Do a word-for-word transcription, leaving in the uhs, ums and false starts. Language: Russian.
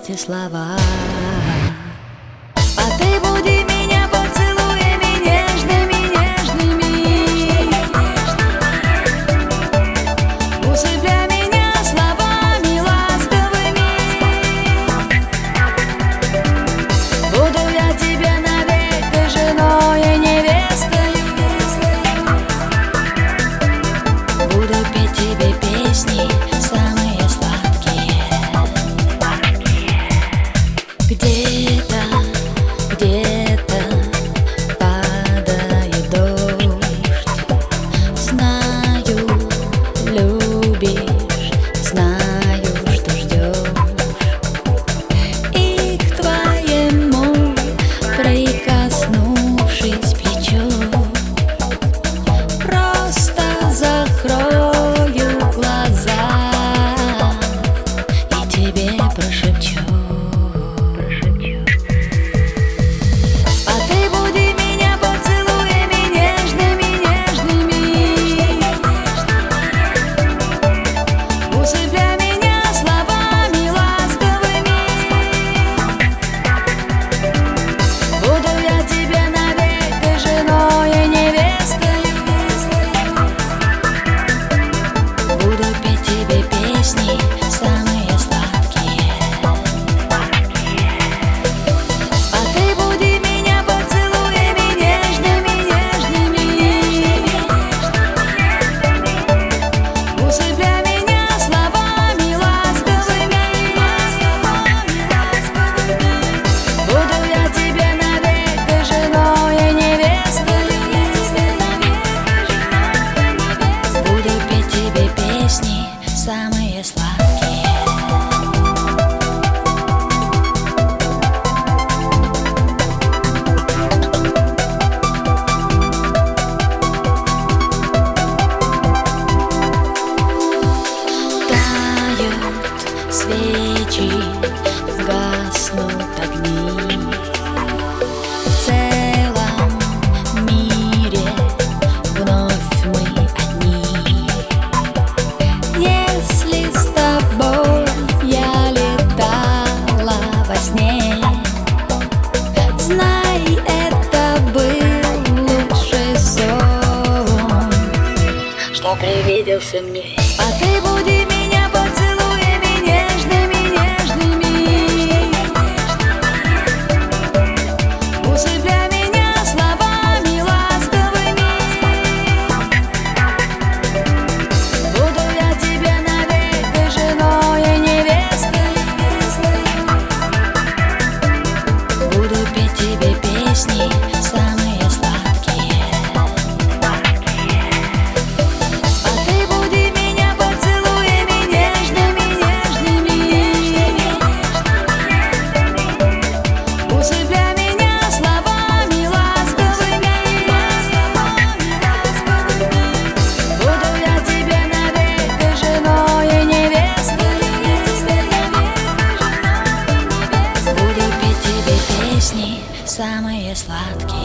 эти слова. А ты буди меня поцелуями нежными, нежными. Усыпляй меня словами ласковыми. Буду я тебе навек женой и невестой. Буду петь тебе песни самые сладкие. Где-то, где-то падает дождь. Знаю, любишь, знаю, что ждешь. И к твоему, прикоснувшись плечом, просто закрою глаза и тебе прошепчу. Самые сладкие. Тают свечи, гаснут огни. В целом мире вновь мы одни. Если с тобой я летала во сне, знай, это был лучший сон, что привиделся мне. А ты буди меня поцелуями нежными, нежными. Усыпляй меня словами ласковыми. Буду я тебе навек женой и невестой. Буду петь тебе песни самые сладкие. А ты буди меня поцелуями нежными, нежными. Усыпляй меня словами ласковыми. Буду я тебе навек женой и невестой. Буду петь тебе песни самые сладкие.